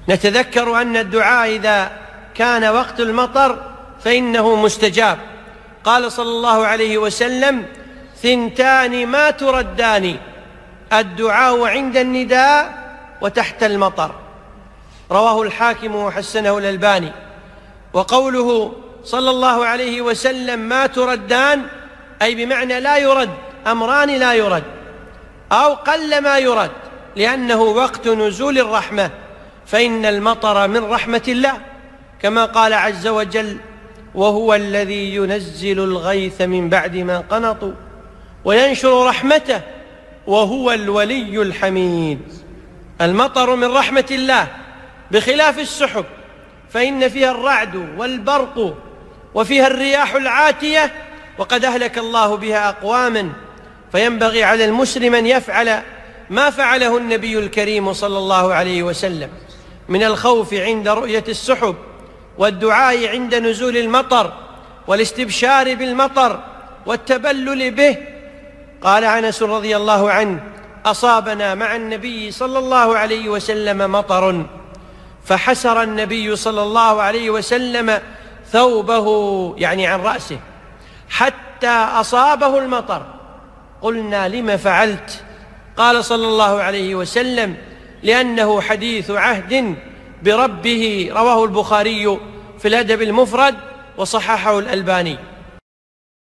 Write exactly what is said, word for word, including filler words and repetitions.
نتذكر أن الدعاء إذا كان وقت المطر فإنه مستجاب. قال صلى الله عليه وسلم: ثنتان ما تردان، الدعاء عند النداء وتحت المطر. رواه الحاكم وحسنه الألباني. وقوله صلى الله عليه وسلم ما تردان، أي بمعنى لا يرد، أمران لا يرد أو قل ما يرد، لأنه وقت نزول الرحمة، فإن المطر من رحمة الله، كما قال عز وجل: وهو الذي ينزل الغيث من بعد ما قنطوا وينشر رحمته وهو الولي الحميد. المطر من رحمة الله بخلاف السحب، فإن فيها الرعد والبرق وفيها الرياح العاتية، وقد أهلك الله بها أقواما، فينبغي على المسلم أن يفعل ما فعله النبي الكريم صلى الله عليه وسلم من الخوف عند رؤية السحب، والدعاء عند نزول المطر، والاستبشار بالمطر والتبلل به. قال أنس رضي الله عنه: أصابنا مع النبي صلى الله عليه وسلم مطر، فحسر النبي صلى الله عليه وسلم ثوبه، يعني عن رأسه، حتى أصابه المطر. قلنا: لم فعلت؟ قال صلى الله عليه وسلم: لأنه حديث عهد بربه. رواه البخاري في الأدب المفرد وصححه الألباني.